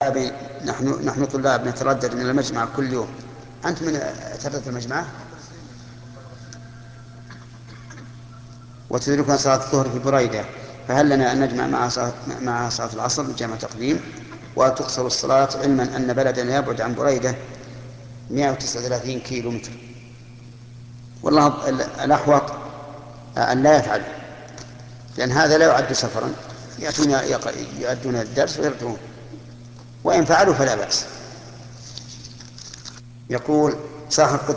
نحن طلاب نتردد من المجمع كل يوم. أنت من تردد المجمع وتدركنا صلاة الظهر في بريدة، فهل لنا أن نجمع مع صلاة العصر جمع تقديم؟ وتقصر الصلاة علما أن بلدنا يبعد عن بريدة 139 كيلو متر. والله الأحوط أن لا يفعل، لأن هذا لا يعد سفرا، يأتون يؤدون الدرس ويرجعون، وإن فعلوا فلا بأس. يقول صاحب